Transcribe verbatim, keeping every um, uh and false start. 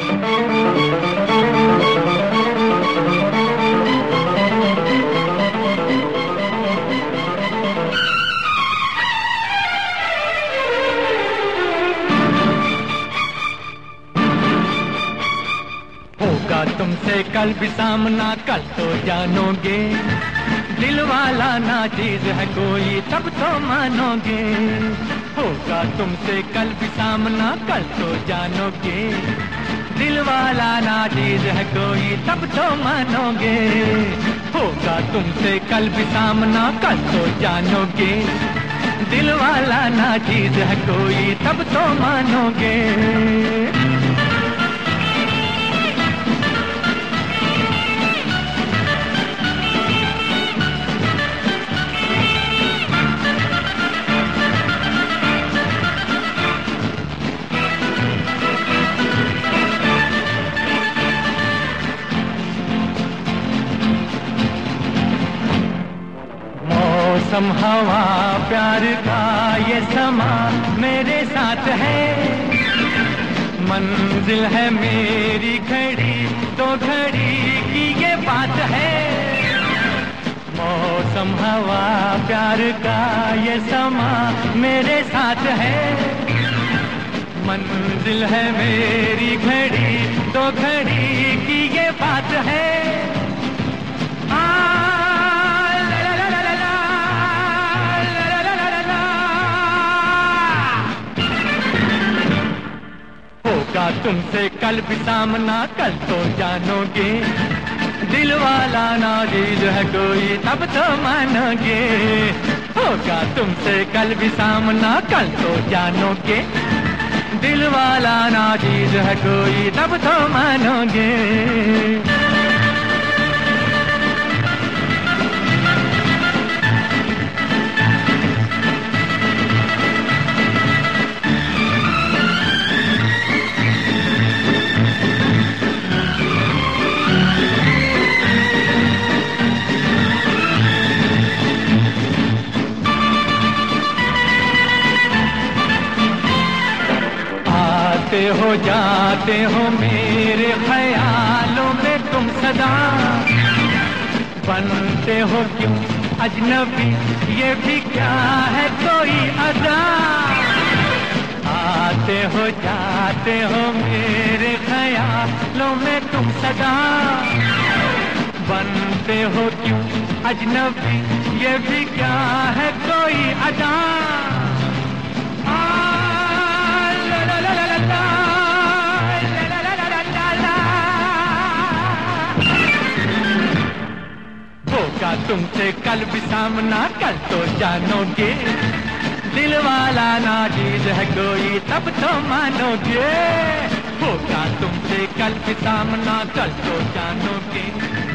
तुमसे कल भी सामना, कल तो जानोगे। दिल वाला ना चीज है कोई, तब तो मानोगे। होगा तुमसे कल भी सामना, कल तो जानोगे। दिल वाला ना चीज है कोई, तब तो मानोगे। होगा तुमसे कल भी सामना, कल तो जानोगे। दिल वाला ना चीज है कोई, तब तो मानोगे। मौसम हवा प्यार का ये समा मेरे साथ है। मंजिल है मेरी घड़ी, तो घड़ी की ये बात है। मौसम हवा प्यार का ये समा मेरे साथ है। मंजिल है मेरी घड़ी, तो घड़ी की ये बात है। होगा तुमसे कल भी सामना, कल तो जानोगे। दिल वाला ना चीज है कोई, तब तो मानोगे। होगा तुमसे कल भी सामना, कल तो जानोगे। दिल वाला ना चीज है कोई, तब तो मानोगे। आते हो जाते हो मेरे ख्यालों में तुम सदा। बनते हो क्यों अजनबी, ये भी क्या है कोई अदा। आते हो जाते हो मेरे ख्यालों में तुम सदा। बनते हो क्यों अजनबी, ये भी क्या है कोई अदा। होगा तुमसे कल भी सामना, कल तो जानोगे। दिल वाला ना चीज है कोई, तब तो मानोगे। होगा तुमसे कल भी सामना, कल तो जानोगे।